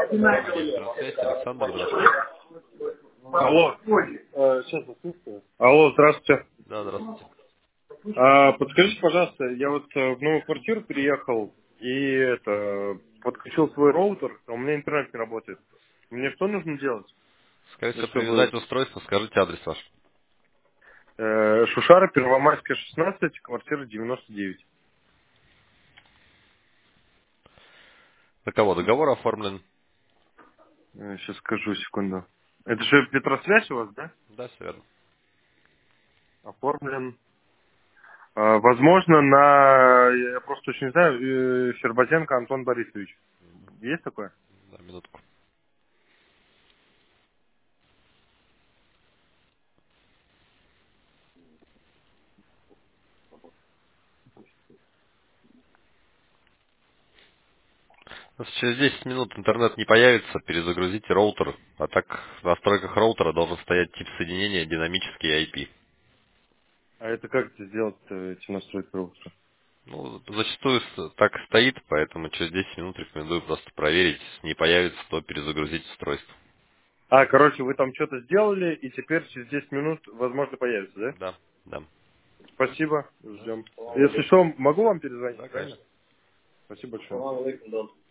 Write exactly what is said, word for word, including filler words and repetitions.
Администратор связи Александр, здравствуйте. Алло. Э, сейчас послушаю. Алло, здравствуйте. Да, здравствуйте. А, подскажите, пожалуйста, я вот э, в новую квартиру переехал и это подключил свой роутер, а у меня интернет не работает. Мне что нужно делать? Скорее всего, Чтобы привязать устройство, скажите адрес ваш. э, Шушара, Первомайская, шестнадцать, квартира девяносто девять. На кого договор оформлен? Э, сейчас скажу, секунду. Это же Петросвязь у вас, да? Да, все верно. Оформлен. А, возможно, на, я просто очень не знаю, э, Щербатенко Антон Борисович. Есть такое? Да, минутку. У нас через десять минут интернет не появится, перезагрузите роутер, а так в настройках роутера должен стоять тип соединения динамический ай пи. А это как это сделать, э, эти настройки роутера? Ну, зачастую с- так и стоит, поэтому через десять минут рекомендую просто проверить. Если не появится, то перезагрузить устройство. А, короче, вы там что-то сделали, и теперь через десять минут, возможно, появится, да? Да, да. Спасибо, Да, ждем. всего Если доброго. что, могу вам перезвонить, Да, правильно? конечно. Спасибо большое.